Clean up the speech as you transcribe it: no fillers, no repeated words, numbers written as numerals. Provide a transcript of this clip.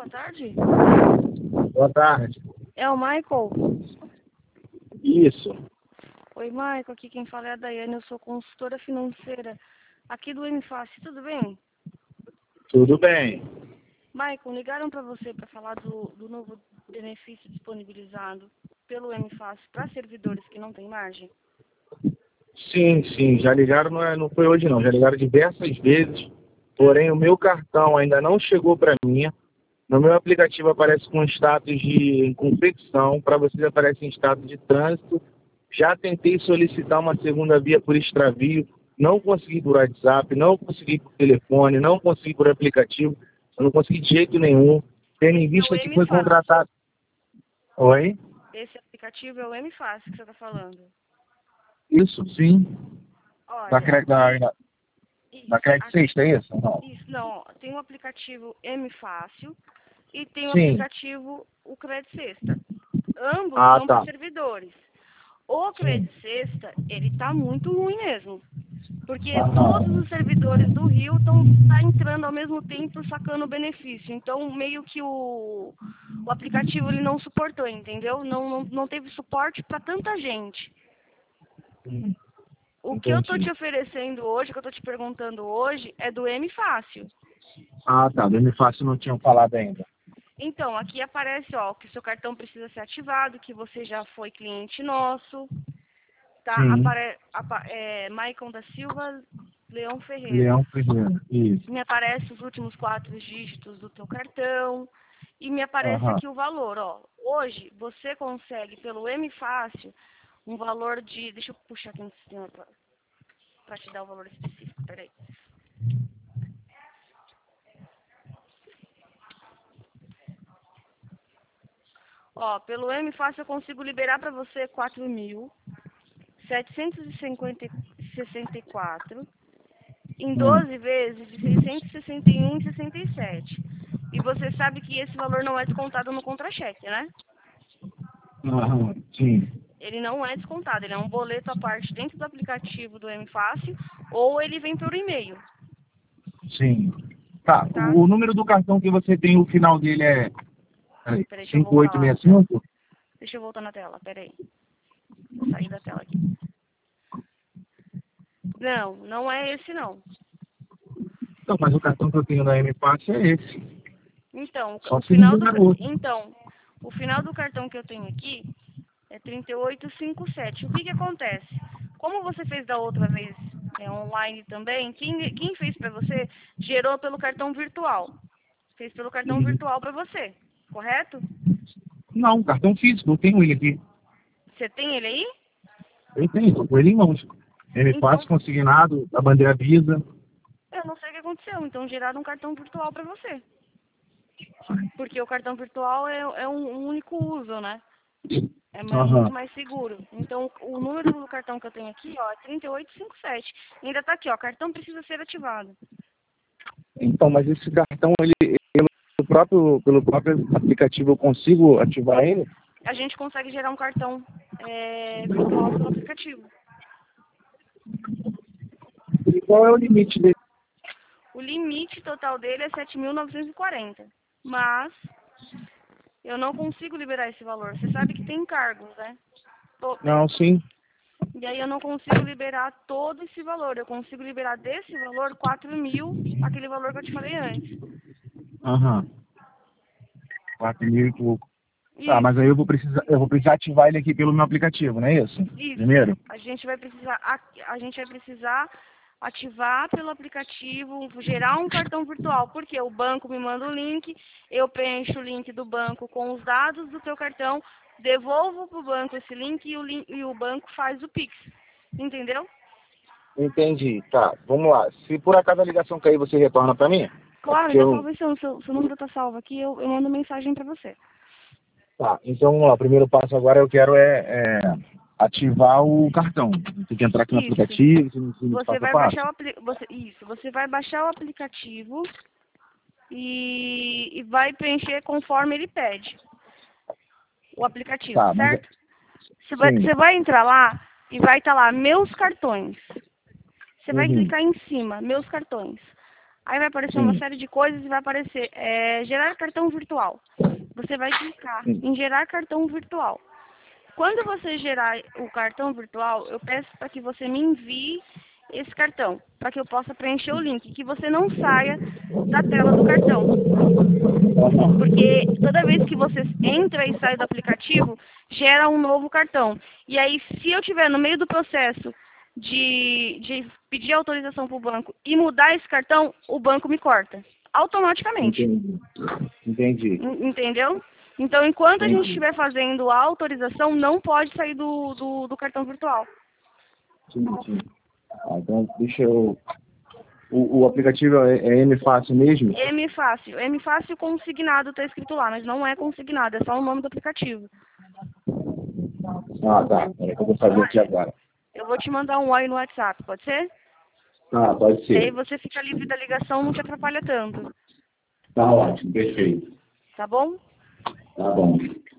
boa tarde. Boa tarde. É o Michael? Isso. Oi, Michael. Aqui quem fala é a Daiane. Eu sou consultora financeira aqui do MFACE. Tudo bem? Tudo bem. Michael, ligaram para você para falar do novo benefício disponibilizado pelo MFACE para servidores que não têm margem? Sim. Já ligaram, não foi hoje não. Já ligaram diversas vezes. Porém, o meu cartão ainda não chegou para mim. No meu aplicativo aparece com status de confecção. Para vocês aparece em status de trânsito. Já tentei solicitar uma segunda via por extravio. Não consegui por WhatsApp, não consegui por telefone, não consegui por aplicativo. Eu não consegui de jeito nenhum. Tendo em vista que foi contratado... Oi? Esse aplicativo é o MFACE que você está falando. Isso, sim. Olha, Da Crédito Sexta, é isso? Não. Isso, não. Tem o aplicativo MFácil e tem o Sim. aplicativo o Crédito Sexta. Ambos são para servidores. O Crédito Sexta, ele tá muito ruim mesmo. Porque todos os servidores do Rio tá entrando ao mesmo tempo sacando o benefício. Então, meio que o aplicativo ele não suportou, entendeu? Não teve suporte para tanta gente. O que eu estou te oferecendo hoje, o que eu estou te perguntando hoje, é do MFácil. Ah, tá. Do MFácil não tinham falado ainda. Então, aqui aparece, ó, que seu cartão precisa ser ativado, que você já foi cliente nosso, tá? Maicon da Silva, Leão Ferreira. Leão Ferreira, isso. Me aparece os últimos 4 dígitos do teu cartão e me aparece aqui o valor, ó. Hoje, você consegue, pelo MFácil, um valor de... Deixa eu puxar aqui no sistema para te dar o valor específico, peraí. Ó, pelo MFácil eu consigo liberar para você 4.764 em 12 vezes de 661,67. E você sabe que esse valor não é descontado no contra-cheque, né? Sim. Ele não é descontado, ele é um boleto à parte dentro do aplicativo do MFácil ou ele vem por e-mail. Sim. Tá. O número do cartão que você tem, o final dele é... Peraí, 5865? Deixa eu voltar na tela, peraí. Vou sair da tela aqui. Não é esse não. Não, mas o cartão que eu tenho na MFácil é esse. Então, Só o final do cartão que eu tenho aqui é 3857. O que acontece? Como você fez da outra vez online também, quem fez para você gerou pelo cartão virtual. Fez pelo cartão virtual para você, correto? Não, cartão físico, eu tenho ele aqui. Você tem ele aí? Eu tenho, tô com ele em mãos. MFácil consignado, a bandeira Visa. Eu não sei o que aconteceu, então geraram um cartão virtual para você. Porque o cartão virtual é um único uso, né? É muito mais seguro. Então, o número do cartão que eu tenho aqui, ó, é 3857. Ainda tá aqui, ó, cartão precisa ser ativado. Então, mas esse cartão, pelo próprio aplicativo, eu consigo ativar ele? A gente consegue gerar um cartão virtual pelo aplicativo. E qual é o limite dele? O limite total dele é 7.940. Mas eu não consigo liberar esse valor. Você sabe que tem encargos, né? Não, sim. E aí eu não consigo liberar todo esse valor. Eu consigo liberar desse valor 4.000, aquele valor que eu te falei antes. 4.000 e pouco. Tá, mas aí eu vou precisar ativar ele aqui pelo meu aplicativo, não é isso? Isso. Primeiro? A gente vai precisar ativar pelo aplicativo, gerar um cartão virtual, porque o banco me manda o link, eu preencho o link do banco com os dados do teu cartão, devolvo pro banco esse link e o banco faz o Pix. Entendeu? Entendi. Tá, vamos lá. Se por acaso a ligação cair, você retorna pra mim? Claro, já salvei seu número tá salvo aqui, eu mando mensagem pra você. Tá, então vamos lá. O primeiro passo agora eu quero ativar o cartão. Tem que entrar aqui no aplicativo. Você vai baixar você vai baixar o aplicativo e vai preencher conforme ele pede. O aplicativo, certo? Você vai entrar lá e vai estar lá, meus cartões. Você vai clicar em cima, meus cartões. Aí vai aparecer uma série de coisas e vai aparecer gerar cartão virtual. Você vai clicar em gerar cartão virtual. Quando você gerar o cartão virtual, eu peço para que você me envie esse cartão, para que eu possa preencher o link, que você não saia da tela do cartão. Porque toda vez que você entra e sai do aplicativo, gera um novo cartão. E aí, se eu estiver no meio do processo de pedir autorização para o banco e mudar esse cartão, o banco me corta. Automaticamente. Entendi. Entendeu? Então, enquanto a gente estiver fazendo a autorização, não pode sair do cartão virtual. Sim. Então, deixa eu... O aplicativo é M-Fácil mesmo? M-Fácil. M-Fácil consignado está escrito lá, mas não é consignado, é só o nome do aplicativo. Ah, tá. É que eu vou fazer aqui agora. Eu vou te mandar um oi no WhatsApp, pode ser? Ah, pode ser. E aí você fica livre da ligação, não te atrapalha tanto. Tá ótimo, perfeito. Tá bom? Tá bom.